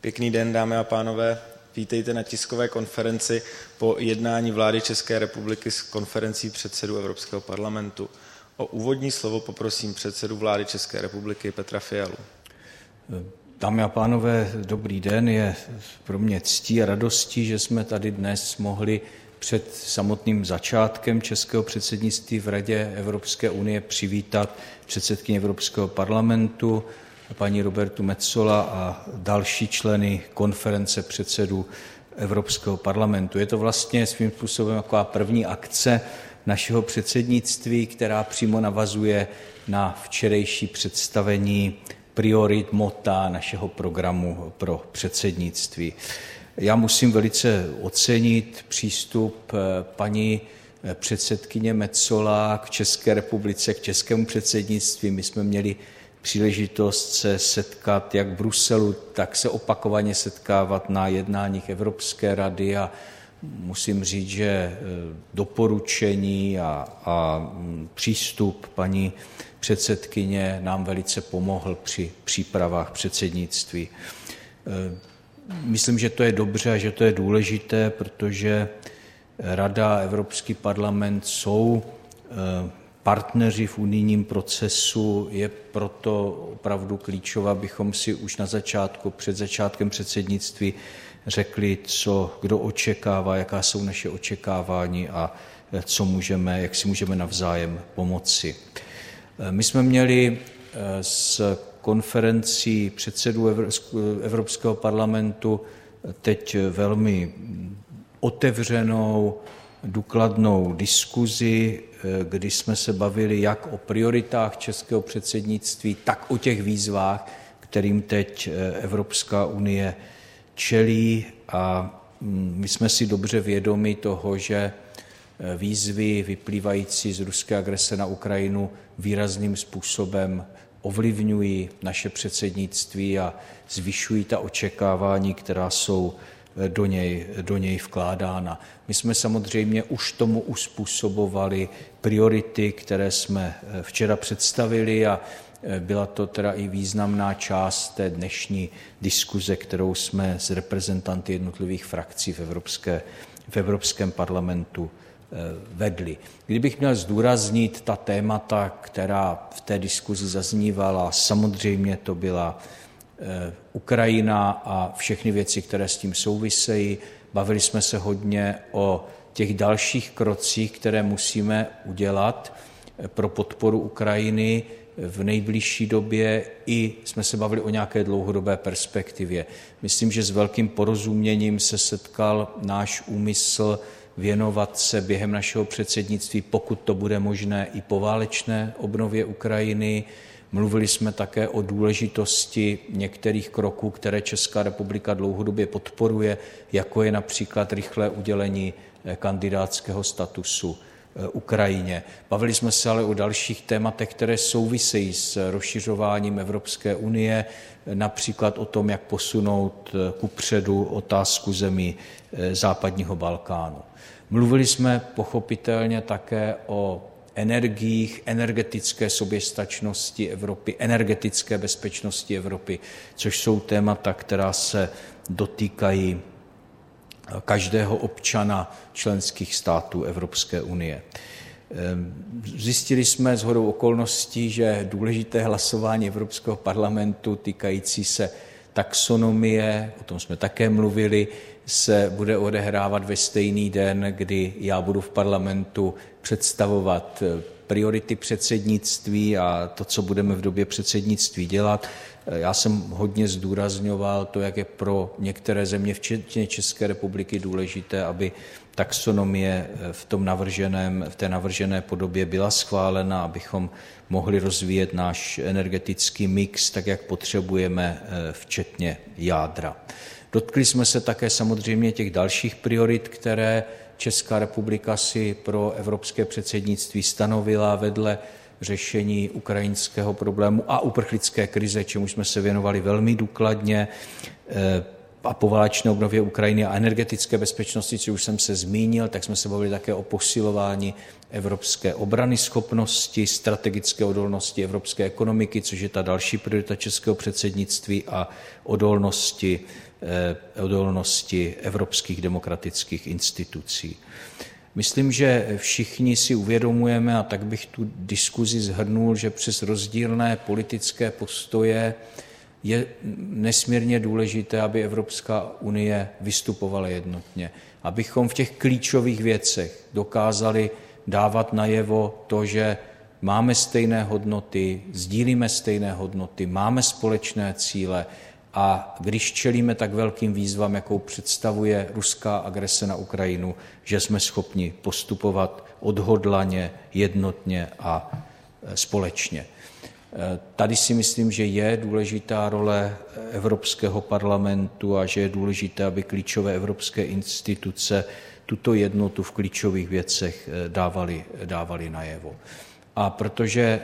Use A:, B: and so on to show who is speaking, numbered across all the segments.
A: Pěkný den, dámy a pánové. Vítejte na tiskové konferenci po jednání vlády České republiky s konferencí předsedů Evropského parlamentu. O úvodní slovo poprosím předsedu vlády České republiky Petra Fialu.
B: Dámy a pánové, dobrý den. Je pro mě ctí a radostí, že jsme tady dnes mohli před samotným začátkem českého předsednictví v Radě Evropské unie přivítat předsedkyni Evropského parlamentu, paní Robertu Metsola a další členy konference předsedů Evropského parlamentu. Je to vlastně svým způsobem taková první akce našeho předsednictví, která přímo navazuje na včerejší představení priorit mota našeho programu pro předsednictví. Já musím velice ocenit přístup paní předsedkyně Metsola k České republice, k českému předsednictví. My jsme měli příležitost se setkat jak v Bruselu, tak se opakovaně setkávat na jednáních Evropské rady a musím říct, že doporučení a přístup paní předsedkyně nám velice pomohl při přípravách předsednictví. Myslím, že to je dobře a že to je důležité, protože Rada a Evropský parlament jsou partneři v unijním procesu. Je proto opravdu klíčové, abychom si už na začátku, před začátkem předsednictví řekli, co kdo očekává, jaká jsou naše očekávání a jak si můžeme navzájem pomoci. My jsme měli s konferencí předsedů Evropského parlamentu teď velmi otevřenou, důkladnou diskuzi, kdy jsme se bavili jak o prioritách českého předsednictví, tak o těch výzvách, kterým teď Evropská unie čelí. A my jsme si dobře vědomi toho, že výzvy vyplývající z ruské agrese na Ukrajinu výrazným způsobem ovlivňují naše předsednictví a zvyšují ta očekávání, která jsou do něj vkládána. My jsme samozřejmě už tomu uspůsobovali priority, které jsme včera představili a byla to teda i významná část té dnešní diskuze, kterou jsme s reprezentanty jednotlivých frakcí v Evropském parlamentu vedli. Kdybych měl zdůraznit ta témata, která v té diskuzi zaznívala, samozřejmě to byla Ukrajina a všechny věci, které s tím souvisejí. Bavili jsme se hodně o těch dalších krocích, které musíme udělat pro podporu Ukrajiny v nejbližší době, i jsme se bavili o nějaké dlouhodobé perspektivě. Myslím, že s velkým porozuměním se setkal náš úmysl věnovat se během našeho předsednictví, pokud to bude možné, i poválečné obnově Ukrajiny. Mluvili jsme také o důležitosti některých kroků, které Česká republika dlouhodobě podporuje, jako je například rychlé udělení kandidátského statusu Ukrajině. Bavili jsme se ale o dalších tématech, které souvisejí s rozšiřováním Evropské unie, například o tom, jak posunout kupředu otázku zemí západního Balkánu. Mluvili jsme pochopitelně také o energiích, energetické soběstačnosti Evropy, energetické bezpečnosti Evropy, což jsou témata, která se dotýkají každého občana členských států Evropské unie. Zjistili jsme shodou okolností, že důležité hlasování Evropského parlamentu týkající se taxonomie, o tom jsme také mluvili, se bude odehrávat ve stejný den, kdy já budu v parlamentu představovat priority předsednictví a to, co budeme v době předsednictví dělat. Já jsem hodně zdůrazňoval to, jak je pro některé země, včetně České republiky, důležité, aby taxonomie v té navržené podobě byla schválena, abychom mohli rozvíjet náš energetický mix tak, jak potřebujeme, včetně jádra. Dotkli jsme se také samozřejmě těch dalších priorit, které Česká republika si pro evropské předsednictví stanovila vedle řešení ukrajinského problému a uprchlické krize, čemu jsme se věnovali velmi důkladně, a poválečné obnově Ukrajiny a energetické bezpečnosti, co už jsem se zmínil, tak jsme se bavili také o posilování evropské obranyschopnosti, strategické odolnosti evropské ekonomiky, což je ta další priorita českého předsednictví, a odolnosti odolnosti evropských demokratických institucí. Myslím, že všichni si uvědomujeme, a tak bych tu diskuzi shrnul, že přes rozdílné politické postoje je nesmírně důležité, aby Evropská unie vystupovala jednotně. Abychom v těch klíčových věcech dokázali dávat najevo to, že máme stejné hodnoty, sdílíme stejné hodnoty, máme společné cíle a když čelíme tak velkým výzvám, jakou představuje ruská agrese na Ukrajinu, že jsme schopni postupovat odhodlaně, jednotně a společně. Tady si myslím, že je důležitá role Evropského parlamentu a že je důležité, aby klíčové evropské instituce tuto jednotu v klíčových věcech dávali najevo. A protože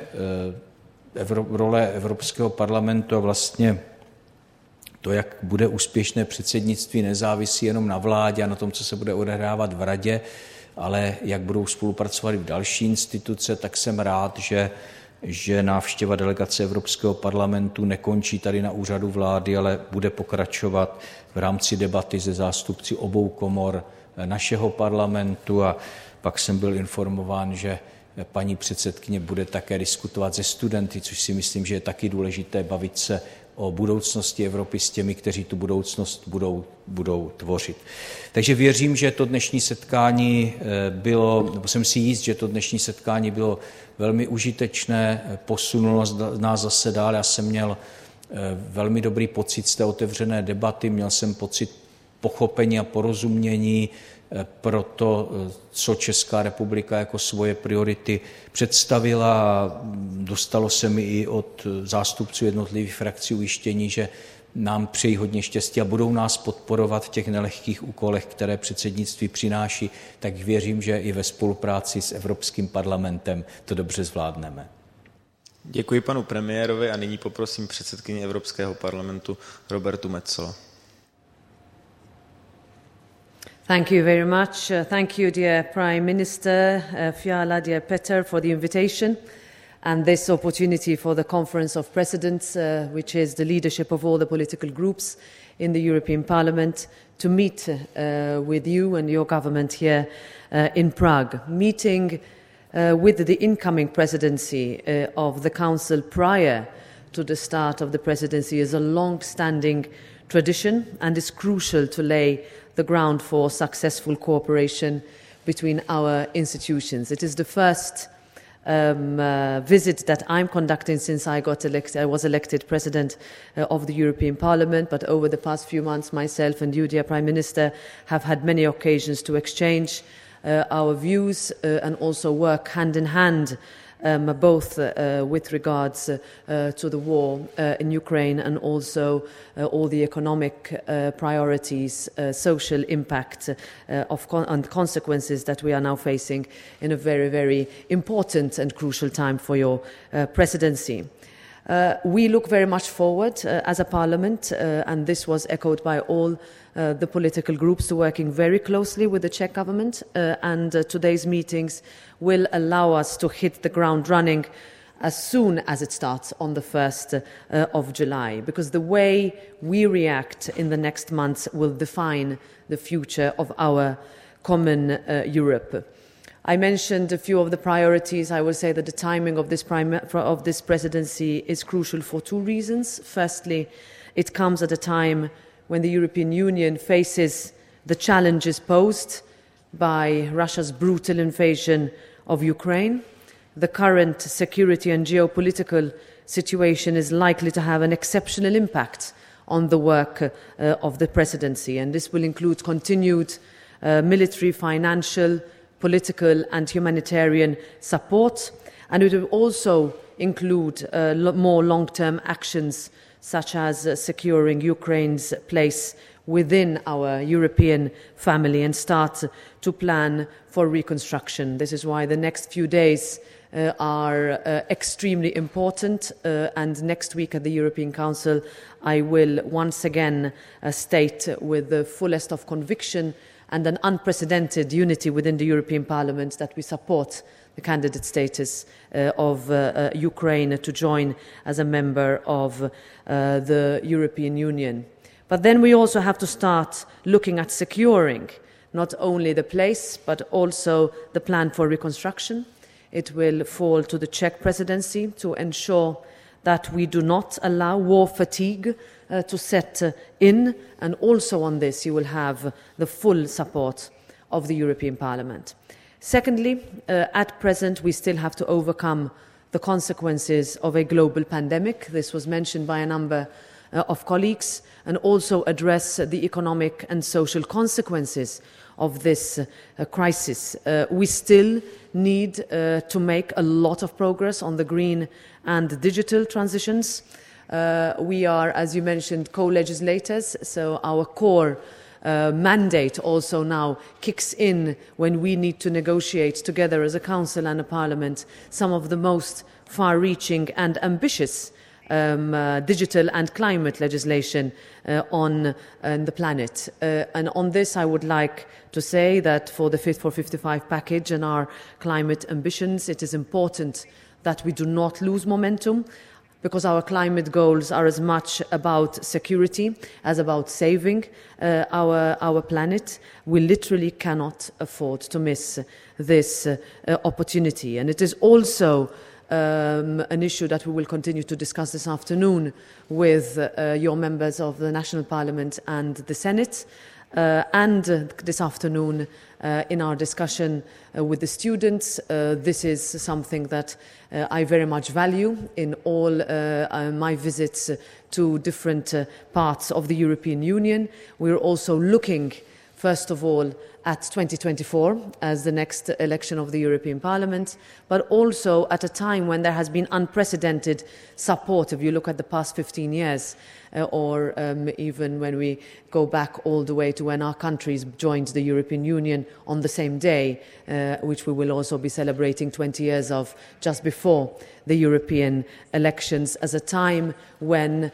B: role Evropského parlamentu a vlastně to, jak bude úspěšné předsednictví, nezávisí jenom na vládě a na tom, co se bude odehrávat v radě, ale jak budou spolupracovat i v další instituce, tak jsem rád, že návštěva delegace Evropského parlamentu nekončí tady na úřadu vlády, ale bude pokračovat v rámci debaty se zástupci obou komor našeho parlamentu a pak jsem byl informován, že paní předsedkyně bude také diskutovat se studenty, což si myslím, že je taky důležité bavit se o budoucnosti Evropy s těmi, kteří tu budoucnost budou tvořit. Takže věřím, že to dnešní setkání nebo jsem si jist, že to dnešní setkání bylo velmi užitečné, posunulo nás zase dál. Já jsem měl velmi dobrý pocit z té otevřené debaty, měl jsem pocit pochopení a porozumění pro to, co Česká republika jako svoje priority představila a dostalo se mi i od zástupců jednotlivých frakcí ujištění, že nám přejí hodně štěstí a budou nás podporovat v těch nelehkých úkolech, které předsednictví přináší, tak věřím, že i ve spolupráci s Evropským parlamentem to dobře zvládneme.
A: Děkuji panu premiérovi a nyní poprosím předsedkyni Evropského parlamentu Robertu Metsola.
C: Thank you very much. Thank you, dear Prime Minister Fiala, dear Peter, for the invitation and this opportunity for the Conference of Presidents, which is the leadership of all the political groups in the European Parliament, to meet with you and your government here in Prague. Meeting with the incoming presidency of the Council prior to the start of the presidency is a long-standing tradition and is crucial to lay the ground for successful cooperation between our institutions. It is the first visit that I'm conducting since I was elected President of the European Parliament, but over the past few months, myself and you, dear Prime Minister, have had many occasions to exchange our views and also work hand in hand both with regards to the war in Ukraine and also all the economic priorities, social impact and consequences that we are now facing in a very, very important and crucial time for your presidency. We look very much forward as a parliament, and this was echoed by all the political groups, to working very closely with the Czech government, and today's meetings will allow us to hit the ground running as soon as it starts on the 1st of July, because the way we react in the next months will define the future of our common Europe. I mentioned a few of the priorities. I will say that the timing of this presidency is crucial for two reasons. Firstly, it comes at a time when the European Union faces the challenges posed by Russia's brutal invasion of Ukraine. The current security and geopolitical situation is likely to have an exceptional impact on the work of the presidency, and this will include continued military, financial, political and humanitarian support, and it will also include more long-term actions such as securing Ukraine's place within our European family and start to plan for reconstruction. This is why the next few days are extremely important, and next week at the European Council I will once again state with the fullest of conviction and an unprecedented unity within the European Parliament that we support the candidate status of Ukraine to join as a member of the European Union. But then we also have to start looking at securing not only the place, but also the plan for reconstruction. It will fall to the Czech presidency to ensure that we do not allow war fatigue to set in, and also on this you will have the full support of the European Parliament. Secondly, at present we still have to overcome the consequences of a global pandemic. This was mentioned by a number of colleagues, and also address the economic and social consequences of this crisis. We still need to make a lot of progress on the green and digital transitions. We are, as you mentioned, co-legislators, so our core mandate also now kicks in when we need to negotiate together as a Council and a Parliament some of the most far-reaching and ambitious digital and climate legislation on the planet. And on this I would like to say that for the Fit for 55 package and our climate ambitions, it is important that we do not lose momentum, because our climate goals are as much about security as about saving our planet. We literally cannot afford to miss this opportunity. And it is also an issue that we will continue to discuss this afternoon with your members of the National Parliament and the Senate, and this afternoon in our discussion with the students. This is something that I very much value in all my visits to different parts of the European Union. We're also looking, first of all, at 2024 as the next election of the European Parliament, but also at a time when there has been unprecedented support. If you look at the past 15 years, or even when we go back all the way to when our countries joined the European Union on the same day, which we will also be celebrating 20 years of just before the European elections, as a time when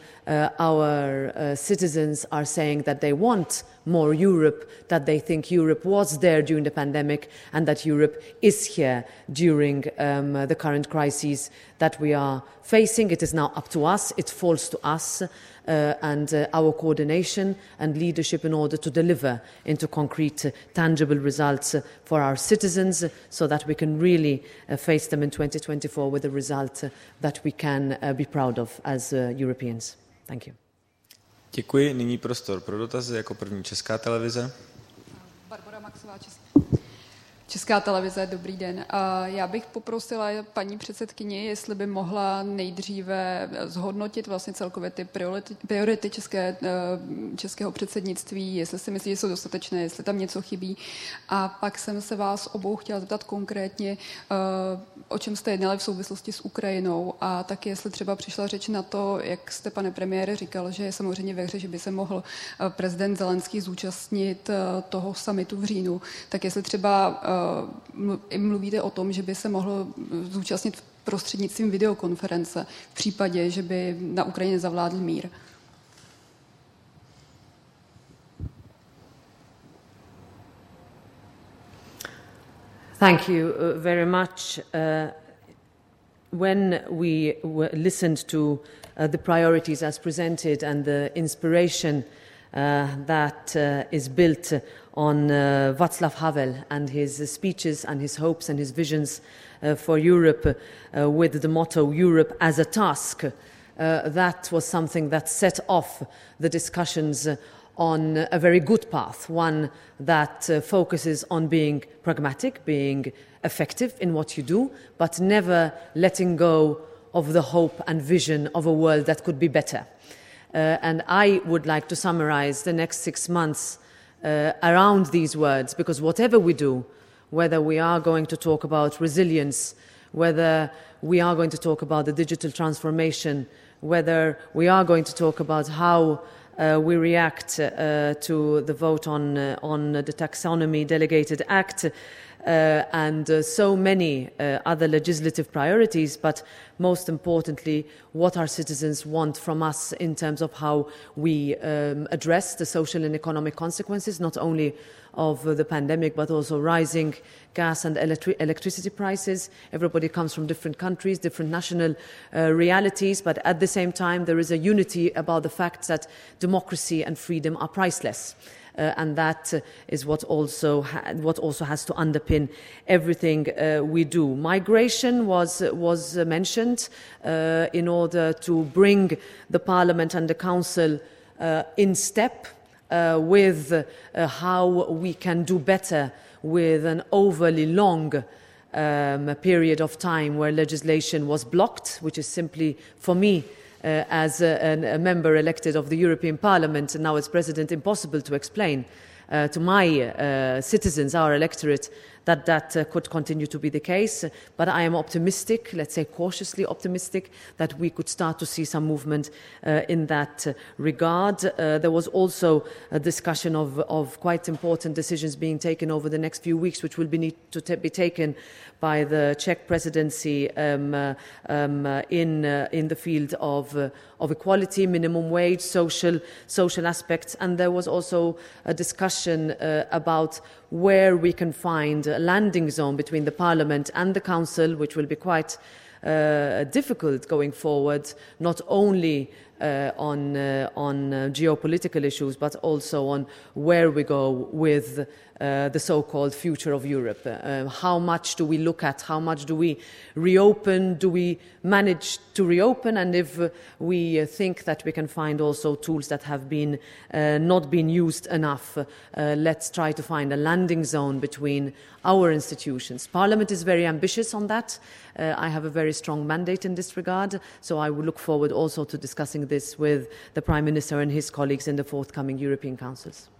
C: our citizens are saying that they want more Europe, that they think Europe was there during the pandemic and that Europe is here during the current crises that we are facing. It is now up to us, it falls to us and our coordination and leadership in order to deliver into concrete, tangible results for our citizens, so that we can really face them in 2024 with a result that we can be proud of as Europeans. Thank you.
A: Děkuji. Nyní prostor pro dotazy, jako první Česká televize.
D: Barbora Maxová, Česká televize, dobrý den. Já bych poprosila paní předsedkyni, jestli by mohla nejdříve zhodnotit vlastně celkově ty priority českého předsednictví, jestli si myslí, že jsou dostatečné, jestli tam něco chybí. A pak jsem se vás obou chtěla zeptat konkrétně, o čem jste jednali v souvislosti s Ukrajinou, a taky jestli třeba přišla řeč na to, jak jste, pane premiére, říkal, že je samozřejmě ve hře, že by se mohl prezident Zelenský zúčastnit toho summitu v říjnu, tak jestli třeba mluvíte o tom, že by se mohl zúčastnit prostřednictvím videokonference v případě, že by na Ukrajině zavládl mír.
C: Thank you very much. When we listened to the priorities as presented and the inspiration that is built on Václav Havel and his speeches and his hopes and his visions for Europe with the motto Europe as a task, that was something that set off the discussions on a very good path, one that focuses on being pragmatic, being effective in what you do, but never letting go of the hope and vision of a world that could be better. And I would like to summarize the next 6 months around these words, because whatever we do, whether we are going to talk about resilience, whether we are going to talk about the digital transformation, whether we are going to talk about how we react to the vote on the taxonomy delegated act, and so many other legislative priorities, but most importantly, what our citizens want from us in terms of how we address the social and economic consequences, not only of the pandemic, but also rising gas and electricity prices. Everybody comes from different countries, different national realities, but at the same time, there is a unity about the fact that democracy and freedom are priceless. And that is what also has to underpin everything we do. Migration was mentioned in order to bring the Parliament and the Council in step with how we can do better with an overly long period of time where legislation was blocked, which is simply, for me, as a member elected of the European Parliament and now as President, impossible to explain to my citizens, our electorate, that could continue to be the case. But I am optimistic, let's say cautiously optimistic, that we could start to see some movement in that regard. There was also a discussion of quite important decisions being taken over the next few weeks, which will need to be taken by the Czech presidency in the field of equality, minimum wage, social aspects. And there was also a discussion about where we can find a landing zone between the Parliament and the Council, which will be quite difficult going forward, not only on geopolitical issues, but also on where we go with the so-called future of Europe. How much do we look at? How much do we reopen? Do we manage to reopen? And if we think that we can find also tools that have been not been used enough, let's try to find a landing zone between our institutions. Parliament is very ambitious on that. I have a very strong mandate in this regard, so I will look forward also to discussing this with the Prime Minister and his colleagues in the forthcoming European Councils.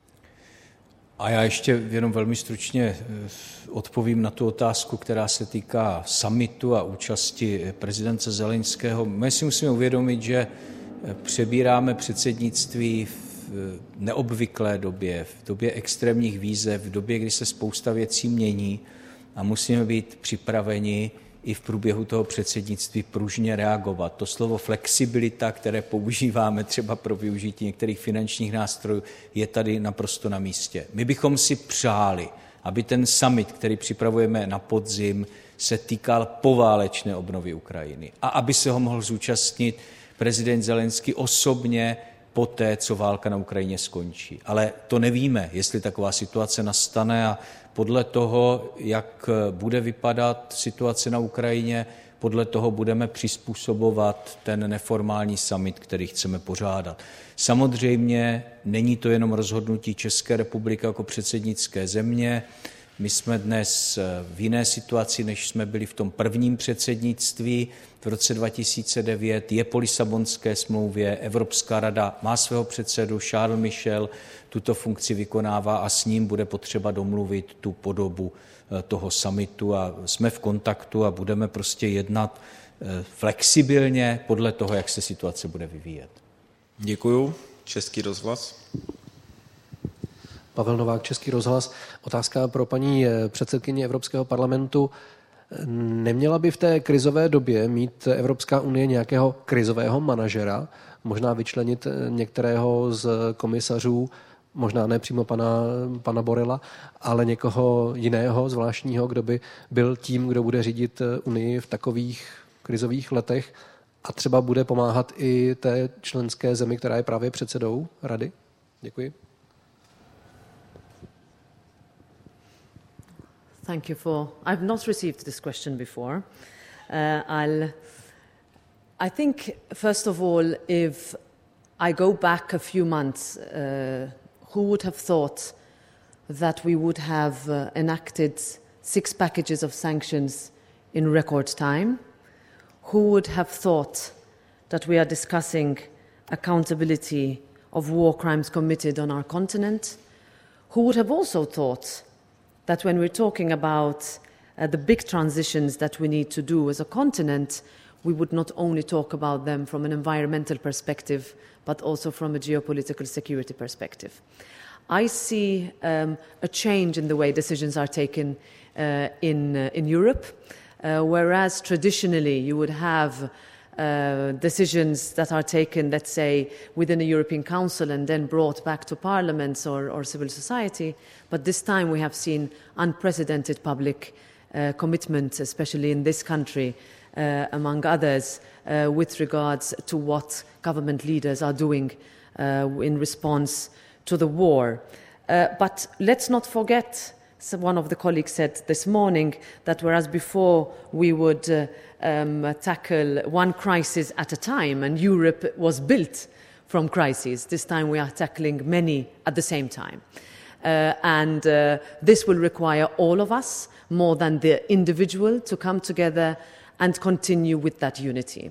B: A já ještě jenom velmi stručně odpovím na tu otázku, která se týká summitu a účasti prezidenta Zelenského. My si musíme uvědomit, že přebíráme předsednictví v neobvyklé době, v době extrémních výzev, v době, kdy se spousta věcí mění a musíme být připraveni i v průběhu toho předsednictví pružně reagovat. To slovo flexibilita, které používáme třeba pro využití některých finančních nástrojů, je tady naprosto na místě. My bychom si přáli, aby ten summit, který připravujeme na podzim, se týkal poválečné obnovy Ukrajiny a aby se ho mohl zúčastnit prezident Zelenský osobně poté, co válka na Ukrajině skončí. Ale to nevíme, jestli taková situace nastane a podle toho, jak bude vypadat situace na Ukrajině, podle toho budeme přizpůsobovat ten neformální summit, který chceme pořádat. Samozřejmě není to jenom rozhodnutí České republiky jako předsednické země. My jsme dnes v jiné situaci, než jsme byli v tom prvním předsednictví v roce 2009. Je po Lisabonské smlouvě, Evropská rada má svého předsedu, Charles Michel tuto funkci vykonává a s ním bude potřeba domluvit tu podobu toho summitu a jsme v kontaktu a budeme prostě jednat flexibilně podle toho, jak se situace bude vyvíjet.
A: Děkuju. Český rozhlas.
E: Pavel Novák, Český rozhlas. Otázka pro paní předsedkyni Evropského parlamentu. Neměla by v té krizové době mít Evropská unie nějakého krizového manažera, možná vyčlenit některého z komisařů, možná ne přímo pana Borrella, ale někoho jiného, zvláštního, kdo by byl tím, kdo bude řídit Unii v takových krizových letech a třeba bude pomáhat i té členské zemi, která je právě předsedou Rady? Děkuji.
C: Thank you I've not received this question before. I think, first of all, if I go back a few months, who would have thought that we would have enacted 6 packages of sanctions in record time? Who would have thought that we are discussing accountability of war crimes committed on our continent? Who would have also thought that when we're talking about the big transitions that we need to do as a continent, we would not only talk about them from an environmental perspective, but also from a geopolitical security perspective. I see a change in the way decisions are taken in Europe, whereas traditionally you would have decisions that are taken, let's say, within a European Council and then brought back to parliaments or civil society. But this time we have seen unprecedented public commitment, especially in this country, among others, with regards to what government leaders are doing in response to the war. But let's not forget, one of the colleagues said this morning, that whereas before we would tackle one crisis at a time, and Europe was built from crises, this time we are tackling many at the same time. And this will require all of us, more than the individual, to come together and continue with that unity.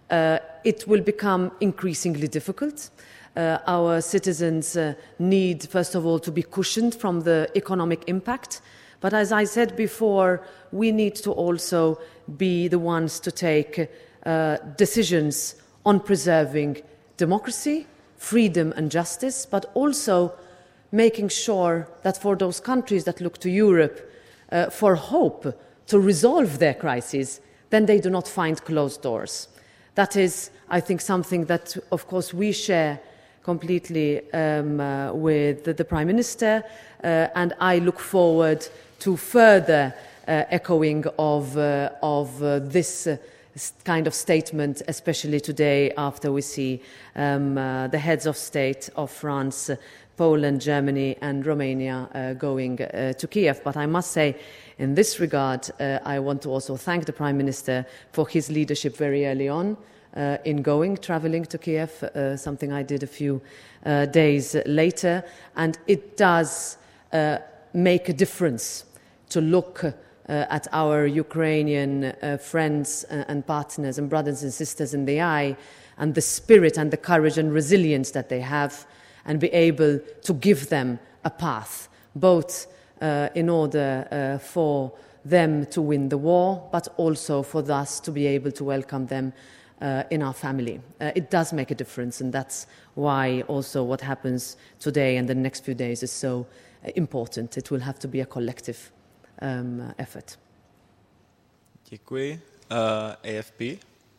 C: It will become increasingly difficult. Our citizens need, first of all, to be cushioned from the economic impact. But as I said before, we need to also be the ones to take decisions on preserving democracy, freedom and justice, but also making sure that for those countries that look to Europe for hope to resolve their crises, then they do not find closed doors. That is, I think, something that, of course, we share completely with the Prime Minister, and I look forward to further echoing of this kind of statement, especially today after we see the heads of state of France, Poland, Germany and Romania going to Kiev. But I must say, in this regard, I want to also thank the Prime Minister for his leadership very early on in travelling to Kiev, something I did a few days later. And it does make a difference to look at our Ukrainian friends and partners and brothers and sisters in the eye, and the spirit and the courage and resilience that they have, and be able to give them a path, both in order for them to win the war, but also for us to be able to welcome them in our family. It does make a difference, and that's why also what happens today and the next few days is so important. It will have to be a collective effort.
A: Děkuji. AFP.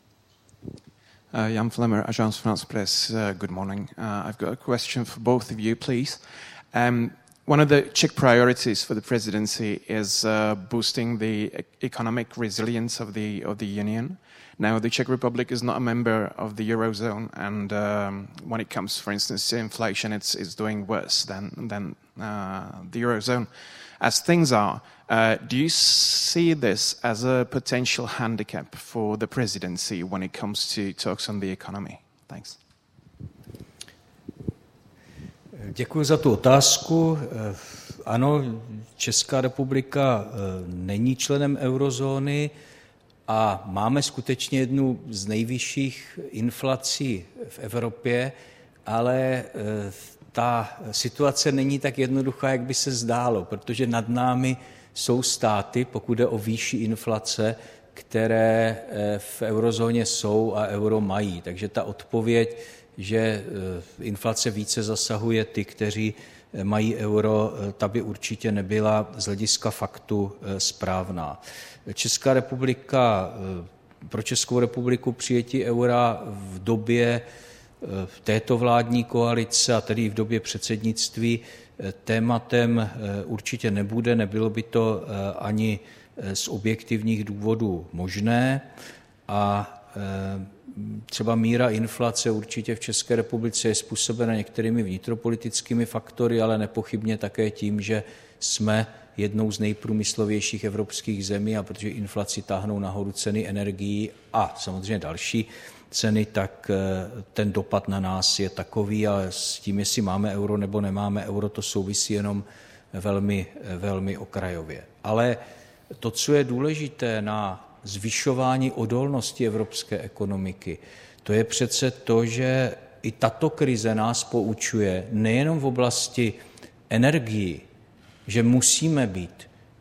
F: Jan Flemmer, Agence France-Presse. Good morning. I've got a question for both of you, please. One of the Czech priorities for the presidency is boosting the economic resilience of the Union. Now, the Czech Republic is not a member of the Eurozone, and when it comes, for instance, to inflation, it's doing worse than the Eurozone. As things are, do you see this as a potential handicap for the presidency when it comes to talks on the economy? Thanks.
B: Děkuji za tu otázku. Ano, Česká republika není členem eurozóny a máme skutečně jednu z nejvyšších inflací v Evropě, ale ta situace není tak jednoduchá, jak by se zdálo, protože nad námi jsou státy, pokud jde o výši inflace, které v eurozóně jsou a euro mají. Takže ta odpověď, že inflace více zasahuje ty, kteří mají euro, ta by určitě nebyla z hlediska faktu správná. Pro Českou republiku přijetí eura v době této vládní koalice, a tedy v době předsednictví, tématem určitě nebude, nebylo by to ani z objektivních důvodů možné a třeba míra inflace určitě v České republice je způsobena některými vnitropolitickými faktory, ale nepochybně také tím, že jsme jednou z nejprůmyslovějších evropských zemí, a protože inflaci táhnou nahoru ceny energií a samozřejmě další ceny, tak ten dopad na nás je takový, a s tím, jestli máme euro nebo nemáme euro, to souvisí jenom velmi, velmi okrajově. Ale to, co je důležité na zvyšování odolnosti evropské ekonomiky, to je přece to, že i tato krize nás poučuje nejenom v oblasti energií, že musíme být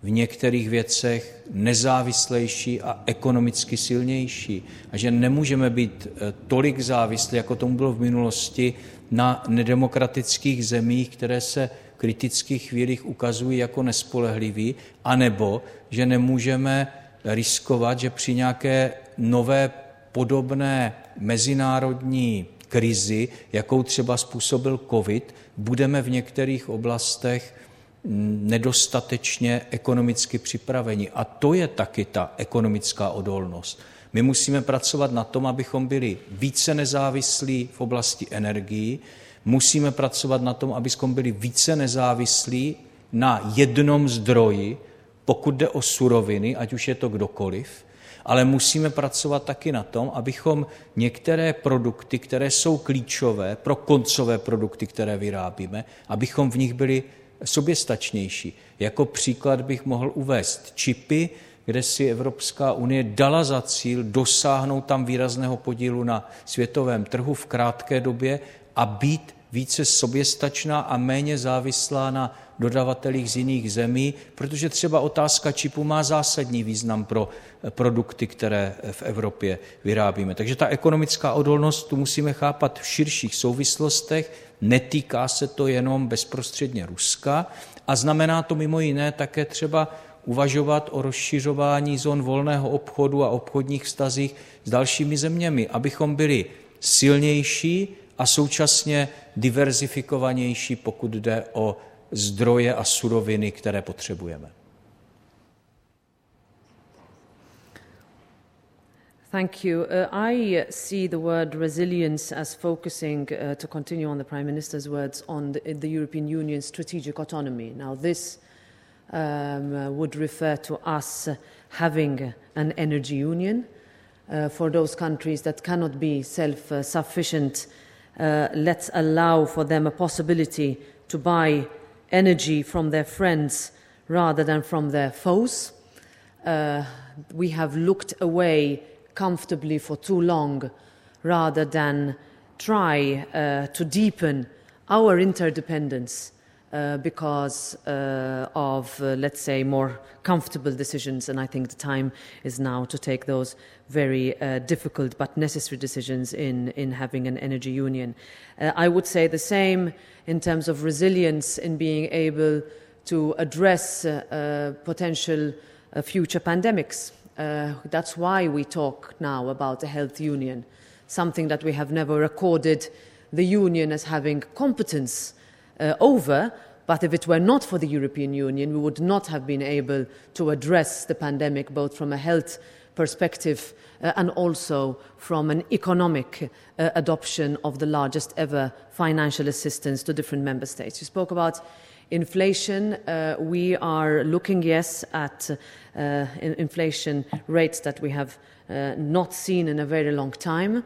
B: v některých věcech nezávislejší a ekonomicky silnější a že nemůžeme být tolik závislí, jako tomu bylo v minulosti, na nedemokratických zemích, které se v kritických chvílích ukazují jako nespolehliví, anebo že nemůžeme riskovat, že při nějaké nové podobné mezinárodní krizi, jakou třeba způsobil covid, budeme v některých oblastech nedostatečně ekonomicky připraveni. A to je taky ta ekonomická odolnost. My musíme pracovat na tom, abychom byli více nezávislí v oblasti energií, musíme pracovat na tom, abychom byli více nezávislí na jednom zdroji, pokud jde o suroviny, ať už je to kdokoliv, ale musíme pracovat taky na tom, abychom některé produkty, které jsou klíčové pro koncové produkty, které vyrábíme, abychom v nich byli soběstačnější. Jako příklad bych mohl uvést čipy, kde si Evropská unie dala za cíl dosáhnout tam výrazného podílu na světovém trhu v krátké době a být více soběstačná a méně závislá na dodavatelích z jiných zemí, protože třeba otázka čipu má zásadní význam pro produkty, které v Evropě vyrábíme. Takže ta ekonomická odolnost tu musíme chápat v širších souvislostech, netýká se to jenom bezprostředně Ruska a znamená to mimo jiné také třeba uvažovat o rozšiřování zón volného obchodu a obchodních vztazích s dalšími zeměmi, abychom byli silnější a současně diverzifikovanější, pokud jde o zdroje a suroviny, které potřebujeme.
C: Thank you. I see the word resilience as focusing, to continue on the Prime Minister's words, on the European Union's strategic autonomy. Now this would refer to us having an energy union for those countries that cannot be self-sufficient. Let's allow for them a possibility to buy energy from their friends rather than from their foes. We have looked away comfortably for too long rather than try to deepen our interdependence because of, let's say, more comfortable decisions. And I think the time is now to take those very difficult but necessary decisions in having an energy union. I would say the same in terms of resilience in being able to address potential future pandemics. That's why we talk now about a health union, something that we have never recorded the union as having competence over, but if it were not for the European Union, we would not have been able to address the pandemic both from a health perspective and also from an economic adoption of the largest ever financial assistance to different member states. You spoke about inflation. We are looking, yes, at inflation rates that we have not seen in a very long time.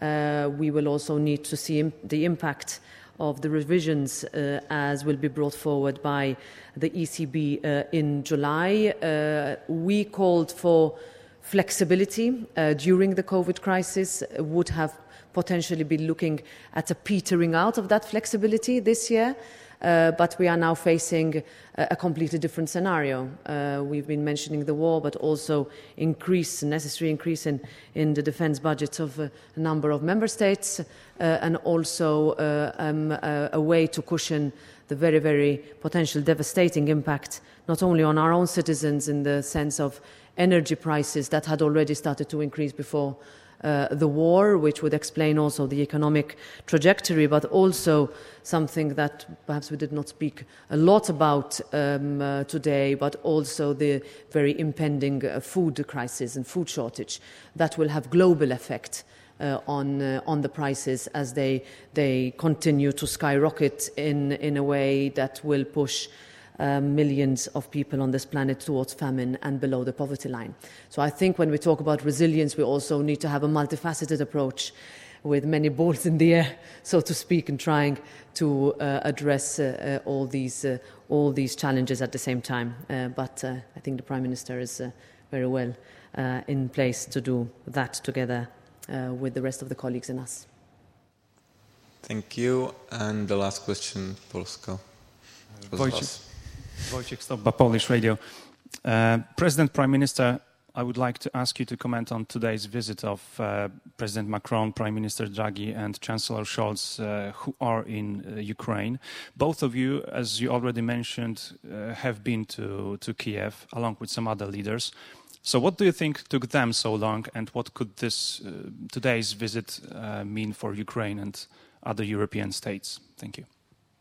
C: We will also need to see the impact of the revisions as will be brought forward by the ECB in July. We called for flexibility during the COVID crisis, would have potentially been looking at a petering out of that flexibility this year. But we are now facing a completely different scenario. We've been mentioning the war, but also necessary increase in the defence budgets of a number of member states, and also a way to cushion the very, very potential devastating impact, not only on our own citizens in the sense of energy prices that had already started to increase before the war, which would explain also the economic trajectory, but also something that perhaps we did not speak a lot about today, but also the very impending food crisis and food shortage that will have global effect on the prices as they continue to skyrocket in a way that will push millions of people on this planet towards famine and below the poverty line. So I think when we talk about resilience, we also need to have a multifaceted approach with many balls in the air, so to speak, and trying to address all these challenges at the same time. But I think the Prime Minister is very well in place to do that together with the rest of the colleagues and us.
A: Thank you. And the last question, Polska.
G: Wojciech Stopba, Polish Radio. President, Prime Minister, I would like to ask you to comment on today's visit of President Macron, Prime Minister Draghi, and Chancellor Scholz, who are in Ukraine. Both of you, as you already mentioned, have been to Kiev, along with some other leaders. So what do you think took them so long, and what could this today's visit mean for Ukraine and other European states? Thank you.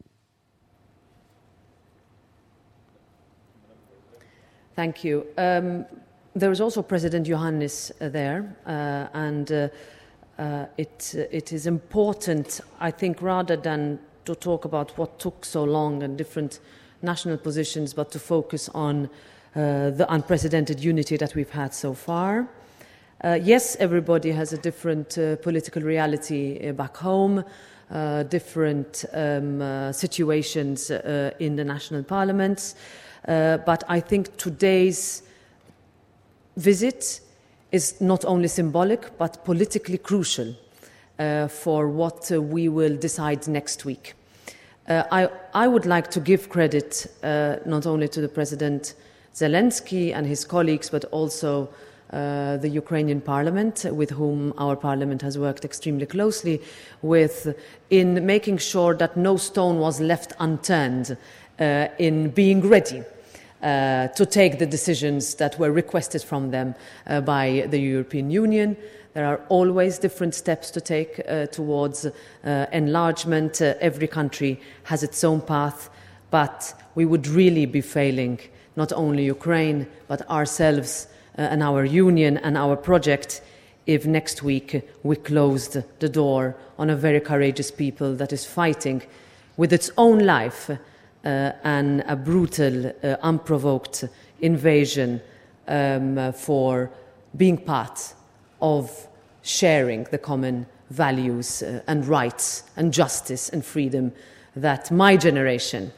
C: Thank you. There was also President Iohannis there, and it is important, I think, rather than to talk about what took so long and different national positions, but to focus on the unprecedented unity that we've had so far. Yes, everybody has a different political reality back home, different situations in the national parliaments, but I think today's visit is not only symbolic but politically crucial for what we will decide next week. I would like to give credit not only to the President Zelensky and his colleagues, but also the Ukrainian parliament, with whom our parliament has worked extremely closely with, in making sure that no stone was left unturned in being ready to take the decisions that were requested from them by the European Union. There are always different steps to take towards enlargement. Every country has its own path, but we would really be failing not only Ukraine, but ourselves and our union and our project if next week we closed the door on a very courageous people that is fighting with its own life and a brutal, unprovoked invasion for being part of sharing the common values and rights and justice and freedom that my generation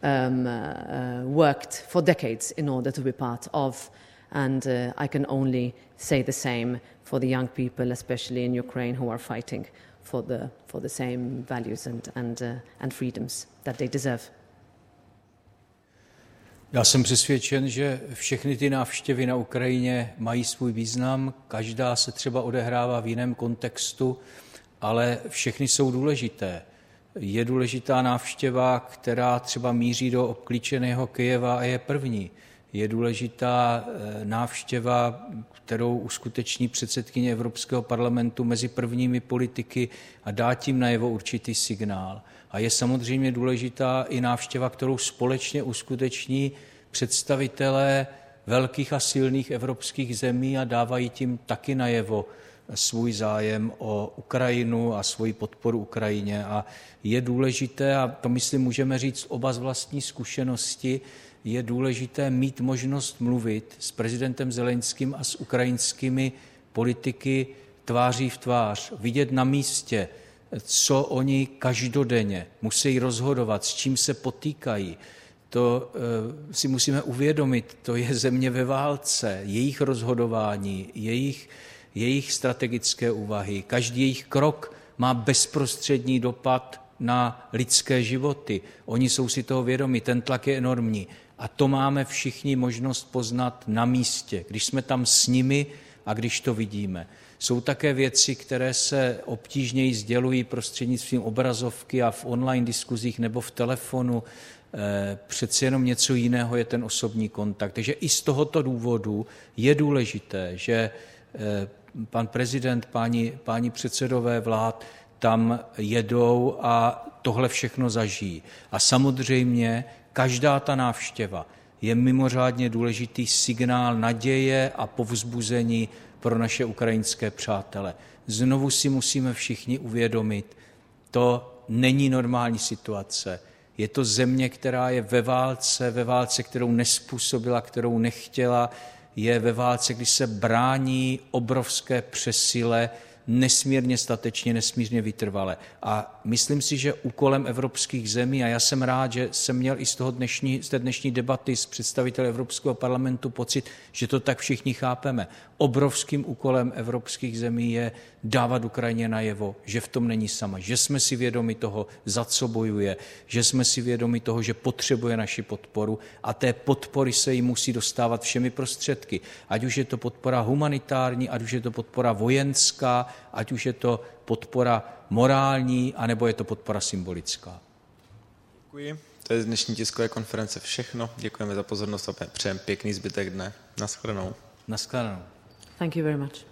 C: worked for decades in order to be part of. And I can only say the same for the young people, especially in Ukraine, who are fighting for the same values and freedoms that they deserve.
B: Já jsem přesvědčen, že všechny ty návštěvy na Ukrajině mají svůj význam, každá se třeba odehrává v jiném kontextu, ale všechny jsou důležité. Je důležitá návštěva, která třeba míří do obklíčeného Kyjeva a je první. Je důležitá návštěva, kterou uskuteční předsedkyně Evropského parlamentu mezi prvními politiky a dá tím najevo určitý signál. A je samozřejmě důležitá i návštěva, kterou společně uskuteční představitelé velkých a silných evropských zemí a dávají tím taky najevo svůj zájem o Ukrajinu a svoji podporu Ukrajině. A je důležité, a to myslím můžeme říct oba z vlastní zkušenosti, je důležité mít možnost mluvit s prezidentem Zelenským a s ukrajinskými politiky tváří v tvář, vidět na místě, co oni každodenně musí rozhodovat, s čím se potýkají. To si musíme uvědomit, to je země ve válce, jejich rozhodování, jejich strategické úvahy. Každý jejich krok má bezprostřední dopad na lidské životy. Oni jsou si toho vědomi, ten tlak je enormní. A to máme všichni možnost poznat na místě, když jsme tam s nimi a když to vidíme. Jsou také věci, které se obtížněji sdělují prostřednictvím obrazovky a v online diskuzích nebo v telefonu. Přeci jenom něco jiného je ten osobní kontakt. Takže i z tohoto důvodu je důležité, že pan prezident, páni předsedové vlád tam jedou a tohle všechno zažijí. A samozřejmě každá ta návštěva je mimořádně důležitý signál naděje a povzbuzení pro naše ukrajinské přátele. Znovu si musíme všichni uvědomit, to není normální situace. Je to země, která je ve válce, kterou nespůsobila, kterou nechtěla, je ve válce, kdy se brání obrovské přesile, nesmírně statečně, nesmírně vytrvale. A myslím si, že úkolem evropských zemí, a já jsem rád, že jsem měl i z té dnešní debaty s představiteli Evropského parlamentu pocit, že to tak všichni chápeme. Obrovským úkolem evropských zemí je dávat Ukrajině najevo, že v tom není sama, že jsme si vědomi toho, za co bojuje, že jsme si vědomi toho, že potřebuje naši podporu a té podpory se jí musí dostávat všemi prostředky. Ať už je to podpora humanitární, ať už je to podpora vojenská, ať už je to podpora morální, anebo je to podpora symbolická.
A: Děkuji. To je z dnešní tiskové konference všechno. Děkujeme za pozornost a přejeme pěkný zbytek dne. Naschledanou.
B: Naschledanou.
C: Thank you very much.